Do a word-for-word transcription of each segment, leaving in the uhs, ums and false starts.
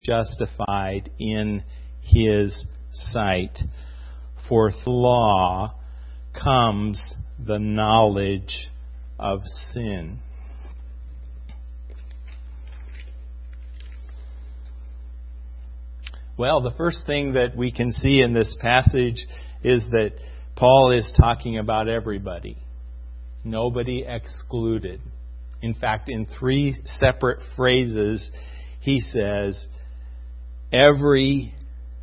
justified in His sight. For through law comes the knowledge of sin. Well, the first thing that we can see in this passage is that Paul is talking about everybody. Nobody excluded. In fact, in three separate phrases, he says, every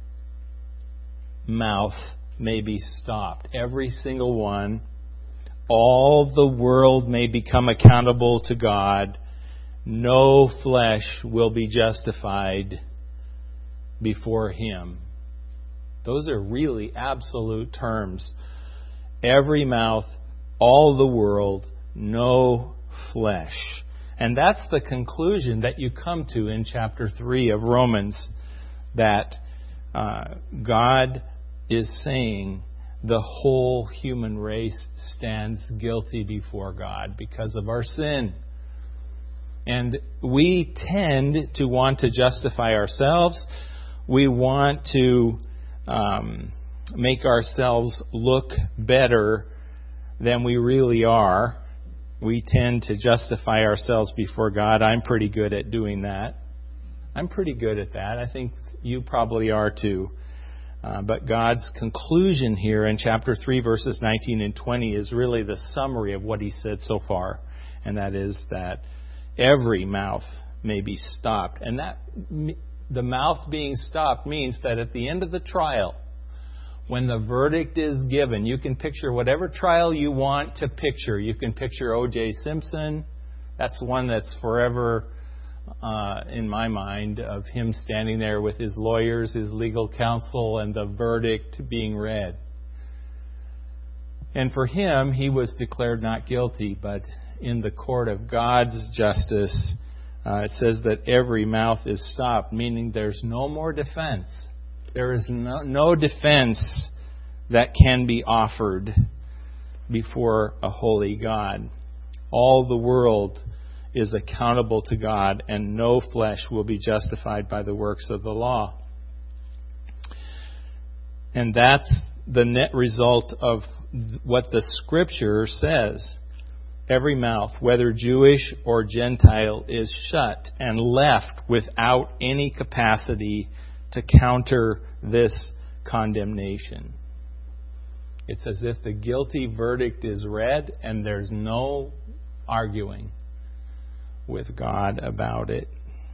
mouth may be stopped. Every single one. All the world may become accountable to God. No flesh will be justified before Him. Those are really absolute terms. Every mouth, all the world, no flesh. And that's the conclusion that you come to in chapter three of Romans, that uh, God is saying the whole human race stands guilty before God because of our sin. And we tend to want to justify ourselves. We want to um, make ourselves look better than we really are. We tend to justify ourselves before God. I'm pretty good at doing that. I'm pretty good at that. I think you probably are too. Uh, but God's conclusion here in chapter three, verses nineteen and twenty is really the summary of what He said so far. And that is that every mouth may be stopped. And that the mouth being stopped means that at the end of the trial, when the verdict is given, you can picture whatever trial you want to picture. You can picture O J Simpson. That's one that's forever uh, in my mind, of him standing there with his lawyers, his legal counsel, and the verdict being read. And for him, he was declared not guilty, but in the court of God's justice, uh, it says that every mouth is stopped, meaning there's no more defense. There is no, no defense that can be offered before a holy God. All the world is accountable to God, and no flesh will be justified by the works of the law. And that's the net result of what the Scripture says. Every mouth, whether Jewish or Gentile, is shut and left without any capacity to counter this condemnation. It's as if the guilty verdict is read and there's no arguing with God about it.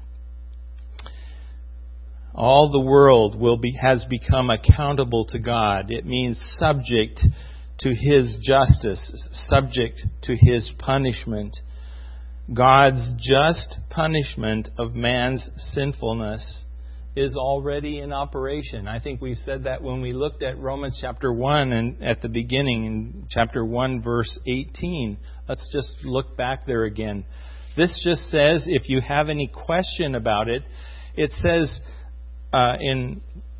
All the world will be has become accountable to God. It means subject to His justice, subject to His punishment. God's just punishment of man's sinfulness is already in operation. I think we've said that when we looked at Romans chapter one and at the beginning in chapter one verse eighteen. Let's just look back there again. This just says, if you have any question about it, it says uh, in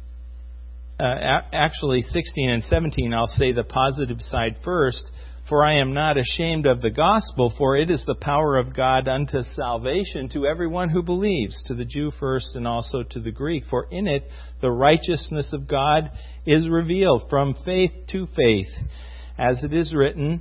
uh, actually sixteen and seventeen, I'll say the positive side first. For I am not ashamed of the gospel, for it is the power of God unto salvation to everyone who believes, to the Jew first and also to the Greek. For in it the righteousness of God is revealed from faith to faith, as it is written,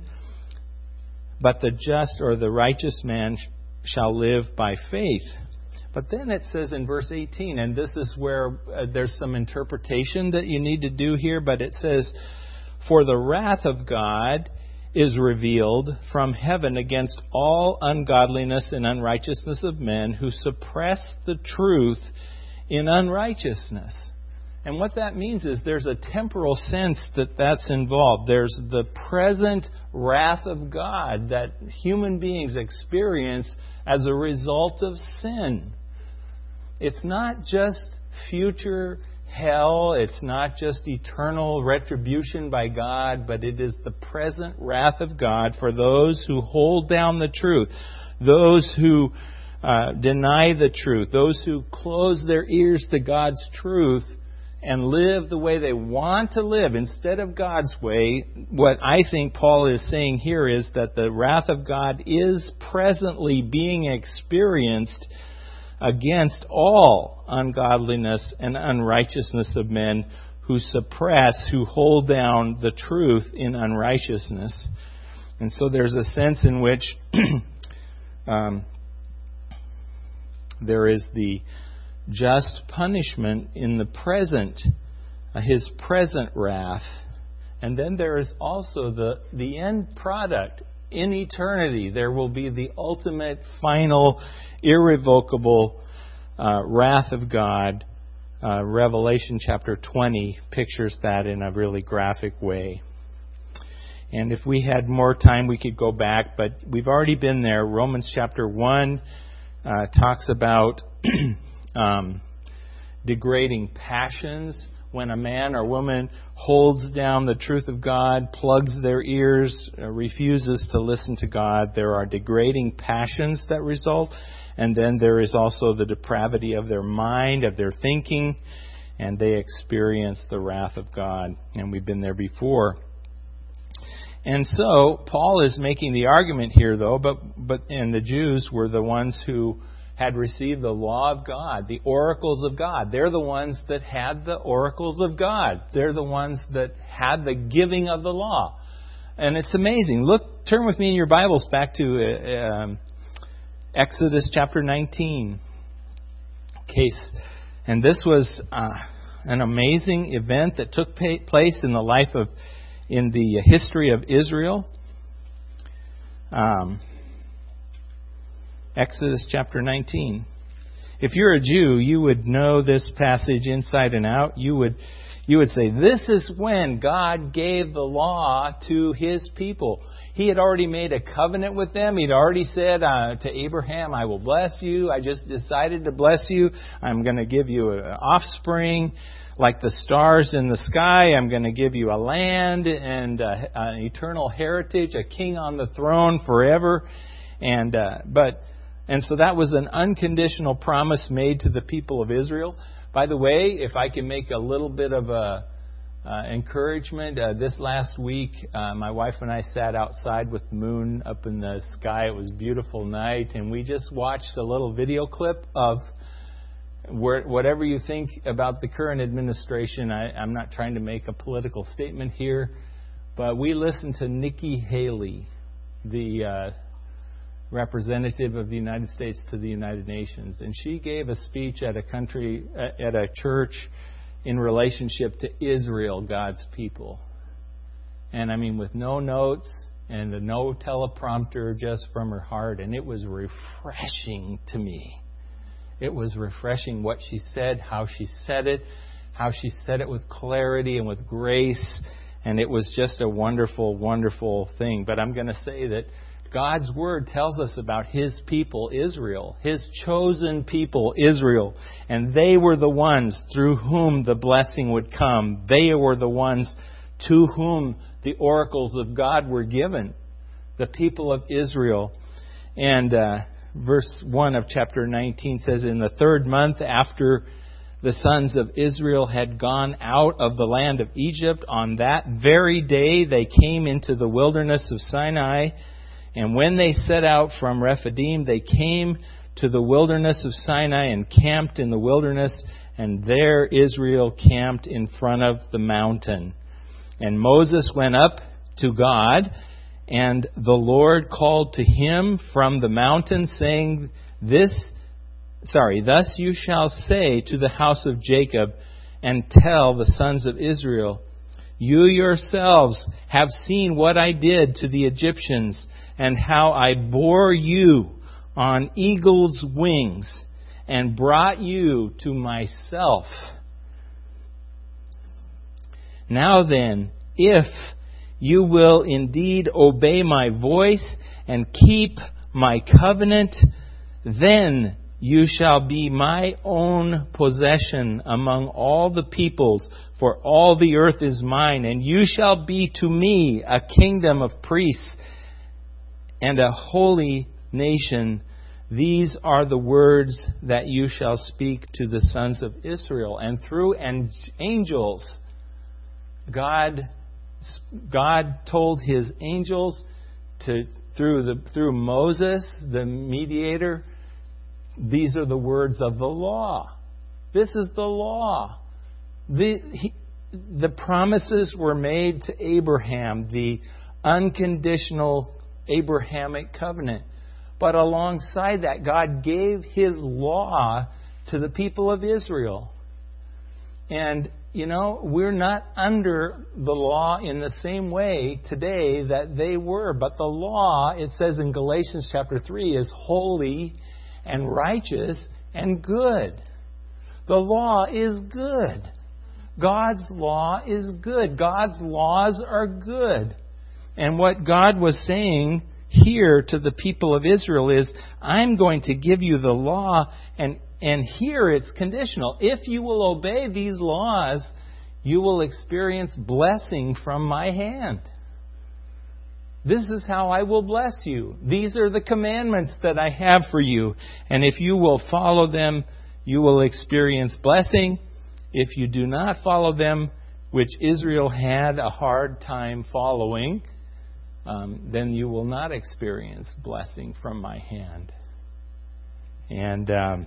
but the just or the righteous man shall live by faith. But then it says in verse eighteen, and this is where uh, there's some interpretation that you need to do here, but it says, for the wrath of God is revealed from heaven against all ungodliness and unrighteousness of men who suppress the truth in unrighteousness. And what that means is there's a temporal sense that that's involved. There's the present wrath of God that human beings experience as a result of sin. It's not just future hell, it's not just eternal retribution by God, but it is the present wrath of God for those who hold down the truth, those who uh, deny the truth, those who close their ears to God's truth and live the way they want to live instead of God's way. What I think Paul is saying here is that the wrath of God is presently being experienced against all ungodliness and unrighteousness of men who suppress, who hold down the truth in unrighteousness. And so there's a sense in which um, there is the just punishment in the present, uh, His present wrath. And then there is also the, the end product. In eternity, there will be the ultimate, final, irrevocable uh, wrath of God. Uh, Revelation chapter twenty pictures that in a really graphic way. And if we had more time, we could go back, but we've already been there. Romans chapter one uh, talks about um, degrading passions. When a man or woman holds down the truth of God, plugs their ears, uh, refuses to listen to God, there are degrading passions that result. And then there is also the depravity of their mind, of their thinking, and they experience the wrath of God. And we've been there before. And so Paul is making the argument here, though, but but and the Jews were the ones who had received the law of God, the oracles of God. They're the ones that had the oracles of God. They're the ones that had the giving of the law. And it's amazing. Look, turn with me in your Bibles back to uh, um, Exodus chapter nineteen. Case, and this was uh, an amazing event that took place in the life of, in the history of Israel. Um, Exodus chapter nineteen. If you're a Jew, you would know this passage inside and out. You would you would say, this is when God gave the law to His people. He had already made a covenant with them. He'd already said uh, to Abraham, I will bless you. I just decided to bless you. I'm going to give you an offspring like the stars in the sky. I'm going to give you a land and uh, an eternal heritage, a king on the throne forever. And uh, but and so that was an unconditional promise made to the people of Israel. By the way, if I can make a little bit of a uh, encouragement, uh, this last week, uh, my wife and I sat outside with the moon up in the sky. It was a beautiful night, and we just watched a little video clip of where, whatever you think about the current administration. I, I'm not trying to make a political statement here, but we listened to Nikki Haley, the uh, representative of the United States to the United Nations, and she gave a speech at a country at a church in relationship to Israel, God's people. And I mean, with no notes and no teleprompter, just from her heart, and it was refreshing to me. It was refreshing what she said, how she said it, how she said it with clarity and with grace, and it was just a wonderful, wonderful thing. But I'm going to say that God's Word tells us about His people, Israel, His chosen people, Israel. And they were the ones through whom the blessing would come. They were the ones to whom the oracles of God were given. The people of Israel. And uh, verse one of chapter nineteen says, in the third month after the sons of Israel had gone out of the land of Egypt, on that very day they came into the wilderness of Sinai. And when they set out from Rephidim, they came to the wilderness of Sinai and camped in the wilderness, and there Israel camped in front of the mountain. And Moses went up to God, and the Lord called to him from the mountain, saying, "This, sorry, thus you shall say to the house of Jacob, and tell the sons of Israel, you yourselves have seen what I did to the Egyptians, and how I bore you on eagle's wings and brought you to myself. Now then, if you will indeed obey my voice and keep my covenant, then you shall be my own possession among all the peoples, for all the earth is mine, and you shall be to me a kingdom of priests and a holy nation. These are the words that you shall speak to the sons of Israel." And through angels, God, God told His angels to through the through Moses, the mediator, these are the words of the law. This is the law. The, he, the promises were made to Abraham, the unconditional Abrahamic covenant. But alongside that, God gave His law to the people of Israel. And, you know, we're not under the law in the same way today that they were. But the law, it says in Galatians chapter three, is holy and righteous and good. The law is good. God's law is good. God's laws are good. And what God was saying here to the people of Israel is, I'm going to give you the law, and, and here it's conditional. If you will obey these laws, you will experience blessing from my hand. This is how I will bless you. These are the commandments that I have for you. And if you will follow them, you will experience blessing. If you do not follow them, which Israel had a hard time following, um, then you will not experience blessing from my hand. And um,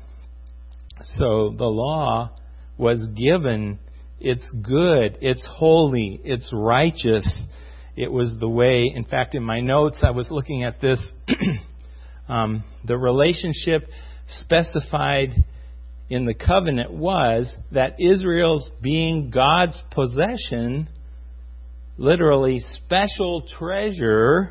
so the law was given. It's good. It's holy. It's righteous. It was the way. In fact, in my notes, I was looking at this. um, the relationship specified in the covenant was that Israel's being God's possession, literally special treasure,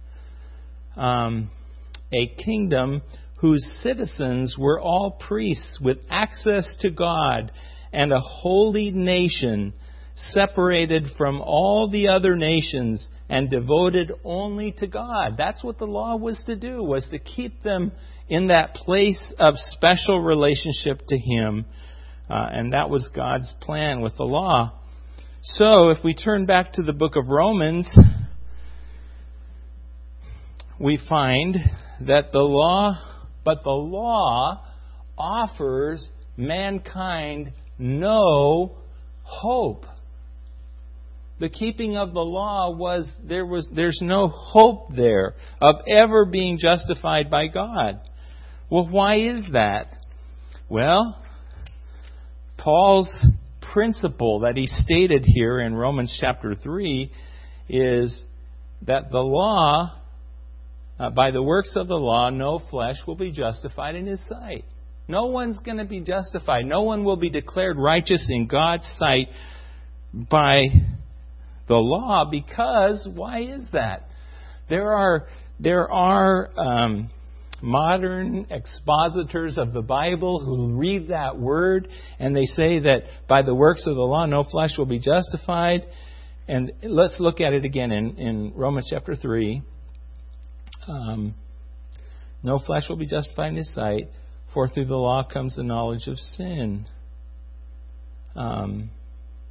um, a kingdom whose citizens were all priests with access to God, and a holy nation separated from all the other nations and devoted only to God. That's what the law was to do, was to keep them in that place of special relationship to Him. Uh, and that was God's plan with the law. So, if we turn back to the book of Romans, we find that the law, but the law offers mankind no hope. The keeping of the law was, there was, there's no hope there of ever being justified by God. Well, why is that? Well, Paul's principle that he stated here in Romans chapter three is that the law, uh, by the works of the law, no flesh will be justified in his sight. No one's going to be justified. No one will be declared righteous in God's sight by the law, because why is that? There are there are um, modern expositors of the Bible who read that word and they say that by the works of the law no flesh will be justified. And let's look at it again in, in Romans chapter three. Um, no flesh will be justified in his sight, for through the law comes the knowledge of sin. Um,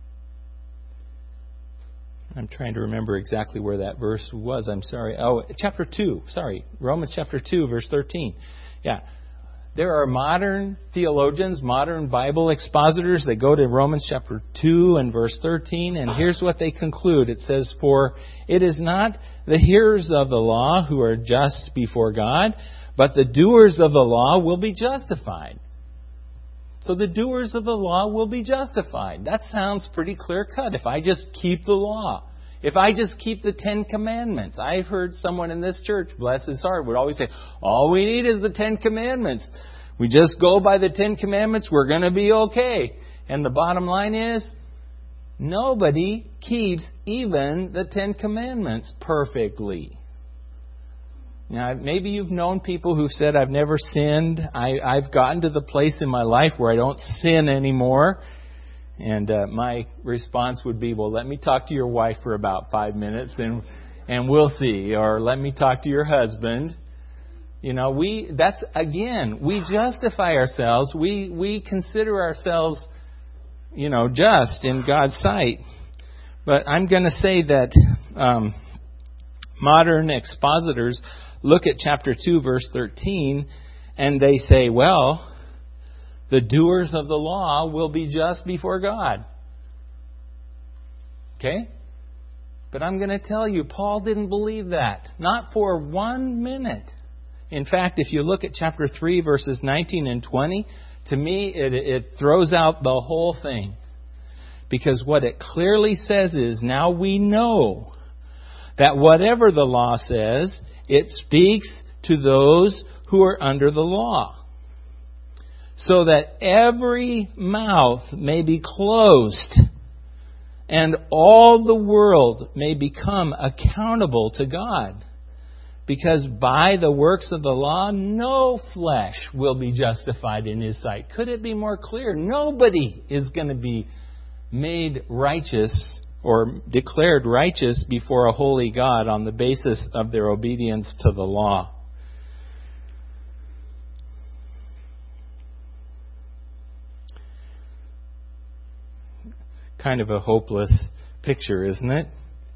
I'm trying to remember exactly where that verse was. I'm sorry. Oh, chapter two. Sorry. Romans chapter two, verse thirteen. Yeah. There are modern theologians, modern Bible expositors that go to Romans chapter two and verse thirteen, and here's what they conclude. It says, "For it is not the hearers of the law who are just before God, but the doers of the law will be justified." So the doers of the law will be justified. That sounds pretty clear-cut. If I just keep the law, if I just keep the Ten Commandments. I've heard someone in this church, bless his heart, would always say, all we need is the Ten Commandments. We just go by the Ten Commandments, we're going to be okay. And the bottom line is, nobody keeps even the Ten Commandments perfectly. Now, maybe you've known people who've said, I've never sinned. I, I've gotten to the place in my life where I don't sin anymore. And uh, my response would be, well, let me talk to your wife for about five minutes and and we'll see. Or let me talk to your husband. You know, we that's, again, we justify ourselves. We, we consider ourselves, you know, just in God's sight. But I'm going to say that um, modern expositors look at chapter two, verse thirteen, and they say, well, the doers of the law will be just before God. Okay? But I'm going to tell you, Paul didn't believe that. Not for one minute. In fact, if you look at chapter three, verses nineteen and twenty, to me it, it throws out the whole thing. Because what it clearly says is, now we know that whatever the law says, it speaks to those who are under the law, so that every mouth may be closed and all the world may become accountable to God. Because by the works of the law, no flesh will be justified in His sight. Could it be more clear? Nobody is going to be made righteous or declared righteous before a holy God on the basis of their obedience to the law. Kind of a hopeless picture, isn't it?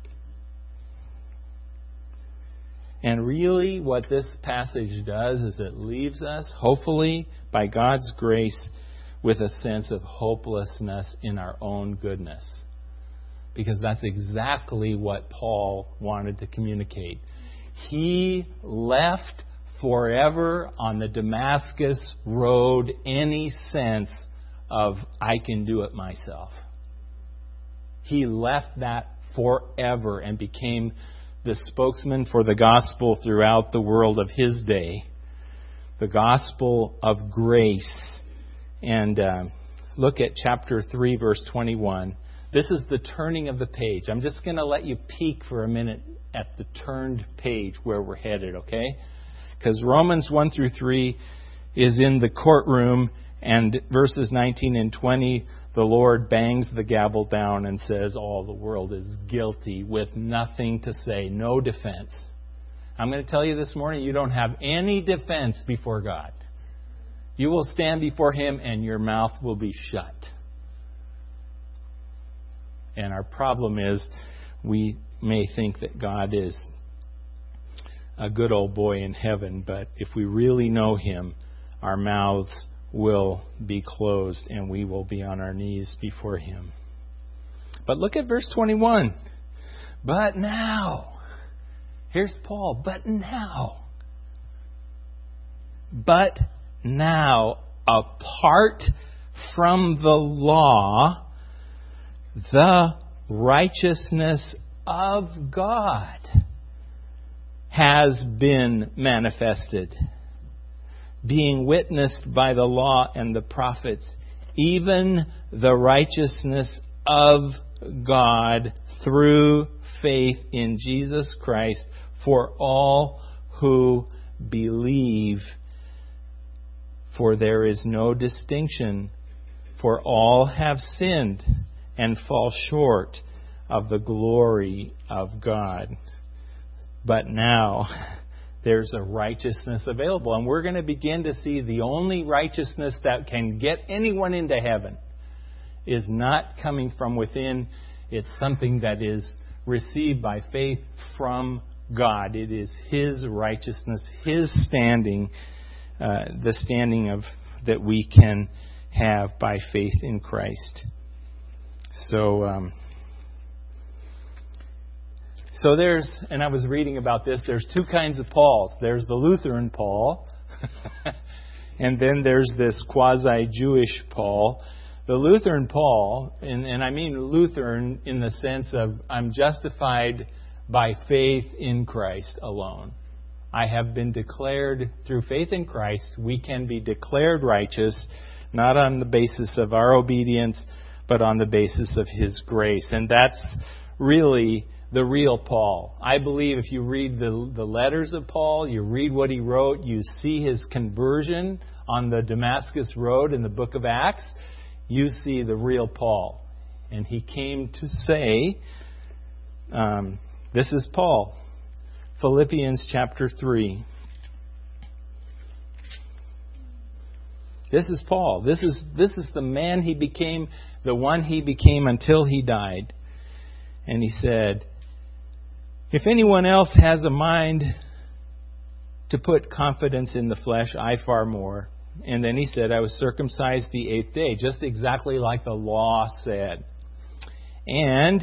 And really what this passage does is it leaves us, hopefully, by God's grace, with a sense of hopelessness in our own goodness. Because that's exactly what Paul wanted to communicate. He left forever on the Damascus road any sense of, I can do it myself. He left that forever and became the spokesman for the gospel throughout the world of his day. The gospel of grace. And uh, look at chapter three, verse twenty-one. This is the turning of the page. I'm just going to let you peek for a minute at the turned page where we're headed, okay? Because Romans one through three is in the courtroom, and verses nineteen and twenty, the Lord bangs the gavel down and says all the world is guilty with nothing to say, no defense. I'm going to tell you this morning, you don't have any defense before God. You will stand before Him and your mouth will be shut. And our problem is we may think that God is a good old boy in heaven, but if we really know Him, our mouths will be closed and we will be on our knees before Him. But look at verse twenty-one. But now, here's Paul, but now, but now, apart from the law, the righteousness of God has been manifested, being witnessed by the law and the prophets, even the righteousness of God through faith in Jesus Christ for all who believe. For there is no distinction, for all have sinned and fall short of the glory of God. But now there's a righteousness available. And we're going to begin to see the only righteousness that can get anyone into heaven is not coming from within. It's something that is received by faith from God. It is His righteousness, His standing, uh, the standing of that we can have by faith in Christ. So, um, so there's, and I was reading about this, there's two kinds of Pauls. There's the Lutheran Paul, and then there's this quasi-Jewish Paul. The Lutheran Paul, and, and I mean Lutheran in the sense of I'm justified by faith in Christ alone. I have been declared through faith in Christ. We can be declared righteous, not on the basis of our obedience, but on the basis of His grace. And that's really the real Paul. I believe if you read the, the letters of Paul, you read what he wrote, you see his conversion on the Damascus Road in the book of Acts, you see the real Paul. And he came to say, um, this is Paul, Philippians chapter three. This is Paul. This is this is the man he became, the one he became until he died. And he said, if anyone else has a mind to put confidence in the flesh, I far more. And then he said, I was circumcised the eighth day, just exactly like the law said. And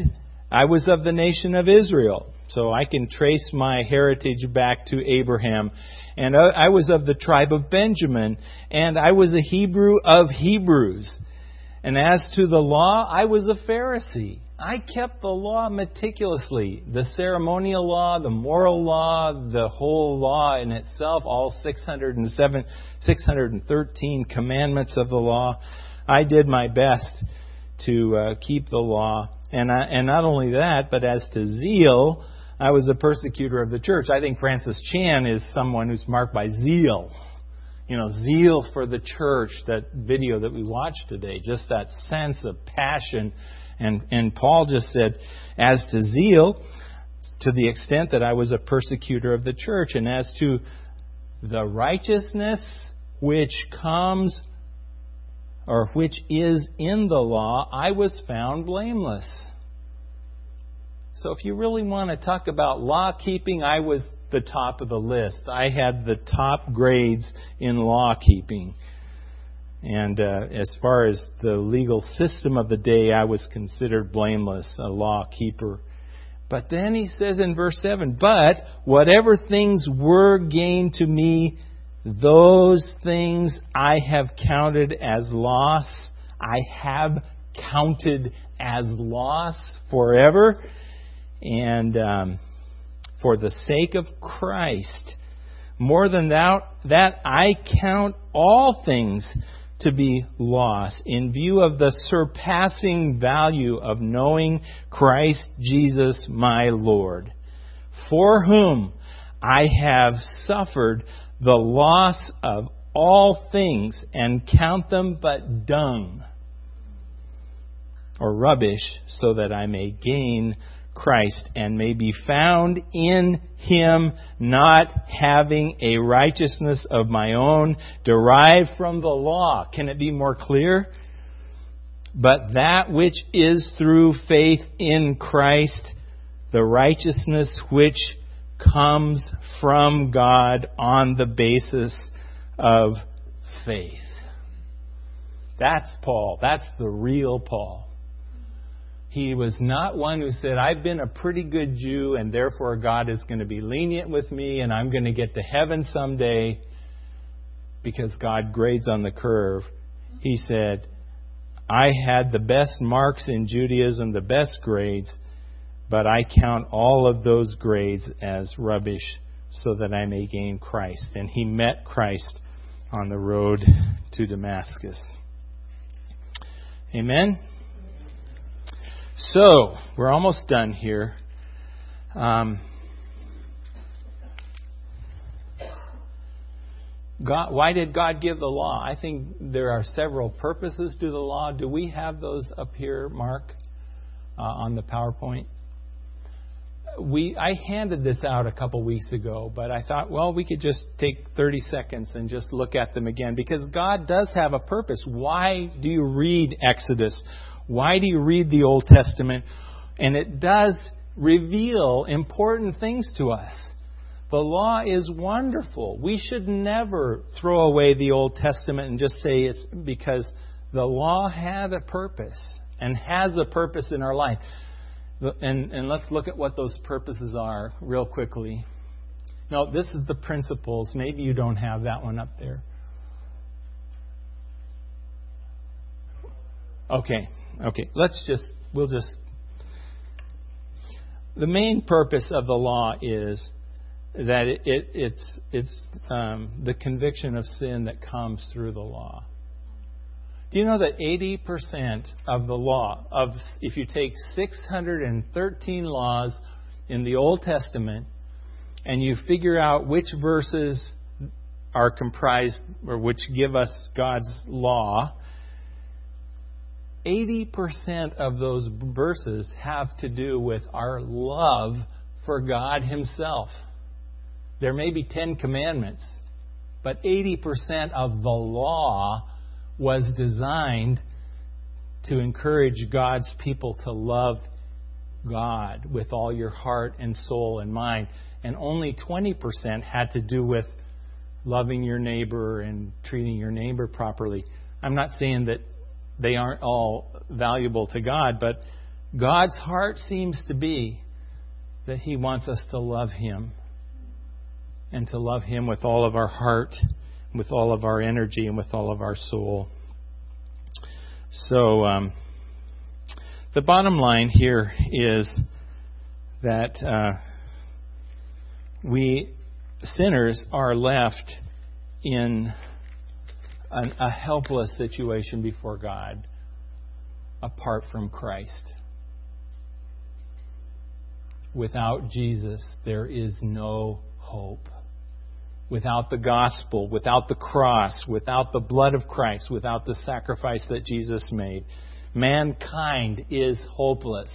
I was of the nation of Israel. So I can trace my heritage back to Abraham. And I was of the tribe of Benjamin. And I was a Hebrew of Hebrews. And as to the law, I was a Pharisee. I kept the law meticulously. The ceremonial law, the moral law, the whole law in itself, all six hundred seven, six hundred thirteen commandments of the law. I did my best to uh, keep the law. And, I, and not only that, but as to zeal, I was a persecutor of the church. I think Francis Chan is someone who's marked by zeal. You know, zeal for the church, that video that we watched today, just that sense of passion. And, and Paul just said, as to zeal, to the extent that I was a persecutor of the church, and as to the righteousness which comes, or which is in the law, I was found blameless. So if you really want to talk about law keeping, I was the top of the list. I had the top grades in law keeping. And uh, as far as the legal system of the day, I was considered blameless, a law keeper. But then he says in verse seven, but whatever things were gained to me, those things I have counted as loss. I have counted as loss forever. And um, for the sake of Christ, more than that, that I count all things to be loss in view of the surpassing value of knowing Christ Jesus my Lord, for whom I have suffered the loss of all things and count them but dung or rubbish, so that I may gain Christ and may be found in Him, not having a righteousness of my own derived from the law. Can it be more clear? But that which is through faith in Christ, the righteousness which comes from God on the basis of faith. That's Paul. That's the real Paul. He was not one who said, I've been a pretty good Jew and therefore God is going to be lenient with me and I'm going to get to heaven someday because God grades on the curve. He said, I had the best marks in Judaism, the best grades, but I count all of those grades as rubbish so that I may gain Christ. And he met Christ on the road to Damascus. Amen? So, we're almost done here. Um, God, why did God give the law? I think there are several purposes to the law. Do we have those up here, Mark, uh, on the PowerPoint? We I handed this out a couple weeks ago, but I thought, well, we could just take thirty seconds and just look at them again, because God does have a purpose. Why do you read Exodus? Why do you read the Old Testament? And it does reveal important things to us. The law is wonderful. We should never throw away the Old Testament and just say it's because the law had a purpose and has a purpose in our life. And, and let's look at what those purposes are real quickly. Now, this is the principles. Maybe you don't have that one up there. Okay. Okay, let's just, we'll just, the main purpose of the law is that it, it it's it's um, the conviction of sin that comes through the law. Do you know that eighty percent of the law, of if you take six hundred thirteen laws in the Old Testament and you figure out which verses are comprised or which give us God's law, eighty percent of those verses have to do with our love for God Himself. There may be Ten Commandments, but eighty percent of the law was designed to encourage God's people to love God with all your heart and soul and mind. And only twenty percent had to do with loving your neighbor and treating your neighbor properly. I'm not saying that they aren't all valuable to God, but God's heart seems to be that He wants us to love Him, and to love Him with all of our heart, with all of our energy, and with all of our soul. So, um, the bottom line here is that uh, we sinners are left in an, a helpless situation before God apart from Christ. Without Jesus, there is no hope. Without the gospel, without the cross, without the blood of Christ, without the sacrifice that Jesus made, mankind is hopeless.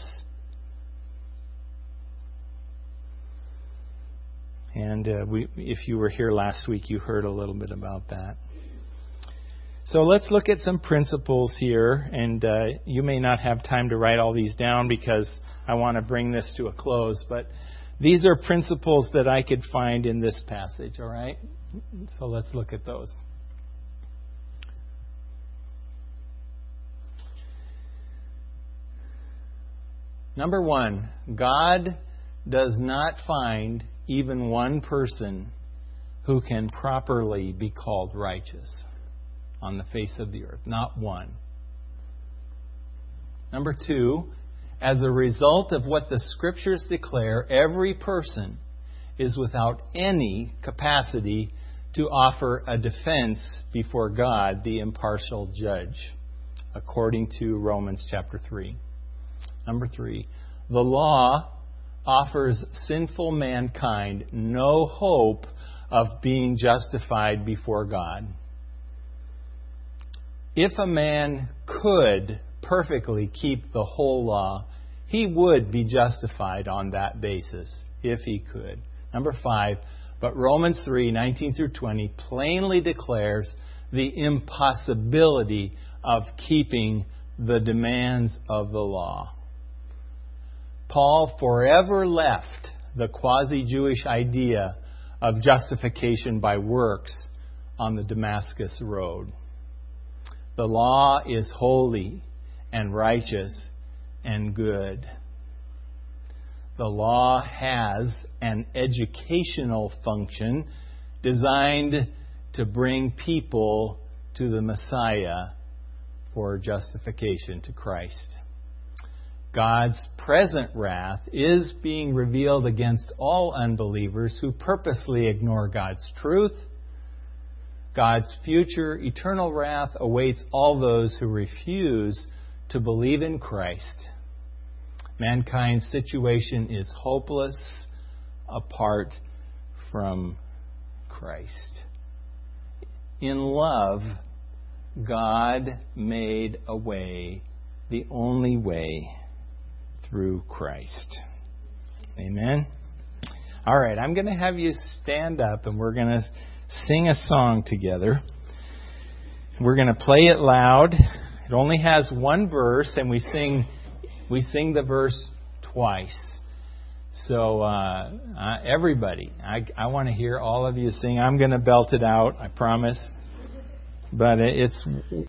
And uh, we, if you were here last week, you heard a little bit about that. So let's look at some principles here. And uh, you may not have time to write all these down because I want to bring this to a close. But these are principles that I could find in this passage, all right? So let's look at those. Number one, God does not find even one person who can properly be called righteous on the face of the earth. Not one. Number two, as a result of what the Scriptures declare, every person is without any capacity to offer a defense before God, the impartial judge, according to Romans chapter three. Number three, the law offers sinful mankind no hope of being justified before God. If a man could perfectly keep the whole law, he would be justified on that basis, if he could. Number five, but Romans three, nineteen through twenty plainly declares the impossibility of keeping the demands of the law. Paul forever left the quasi-Jewish idea of justification by works on the Damascus Road. The law is holy and righteous and good. The law has an educational function designed to bring people to the Messiah for justification, to Christ. God's present wrath is being revealed against all unbelievers who purposely ignore God's truth. God's future eternal wrath awaits all those who refuse to believe in Christ. Mankind's situation is hopeless apart from Christ. In love, God made a way, the only way, through Christ. Amen? All right, I'm going to have you stand up and we're going to sing a song together. We're going to play it loud. It only has one verse, and we sing we sing the verse twice. So uh, uh, everybody, I, I want to hear all of you sing. I'm going to belt it out, I promise. But it's